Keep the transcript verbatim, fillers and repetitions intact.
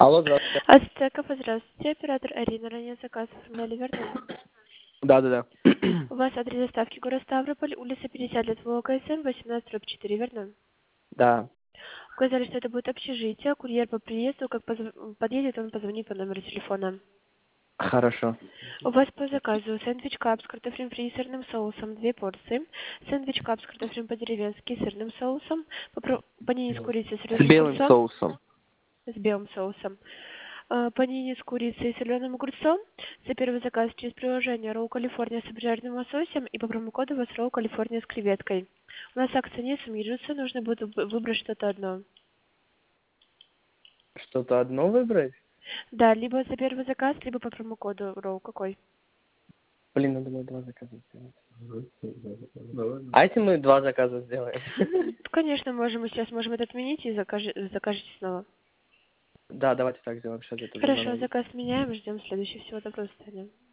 Алло, здравствуйте. Ацтека, здравствуйте. Оператор Арина, ранее заказ оформляли, верно? Да-да-да. У вас адрес доставки город Ставрополь, улица пятьдесят лет ВОКСМ, восемнадцать дробь четыре, верно? Да. Указали, что это будет общежитие, курьер по приезду, как позв- подъедет, он позвонит по номеру телефона. Хорошо. У вас по заказу сэндвич кап с картофелем фри и сырным соусом, две порции, сэндвич кап с картофелем по-деревенски, сырным соусом, попро- панини с курицей и С соленым белым огурцом, соусом. с белым соусом. А, Панини с курицей и соленым огурцом. За первый заказ через приложение Роу Калифорния с обжаренным лососем и по промокоду у вас Роу Калифорния с креветкой. У нас акция не суммируется, нужно будет вы- выбрать что-то одно. Что-то одно выбрать? Да, либо за первый заказ, либо по промокоду Роу. Какой? Блин, надо было два заказа сделать. А если мы два заказа сделаем? Конечно, можем, мы сейчас можем это отменить и закажи- закажете снова. Да, давайте так сделаем. Сейчас я туда Хорошо, номер. заказ меняем, ждем следующий. Всего доброго, до свидания.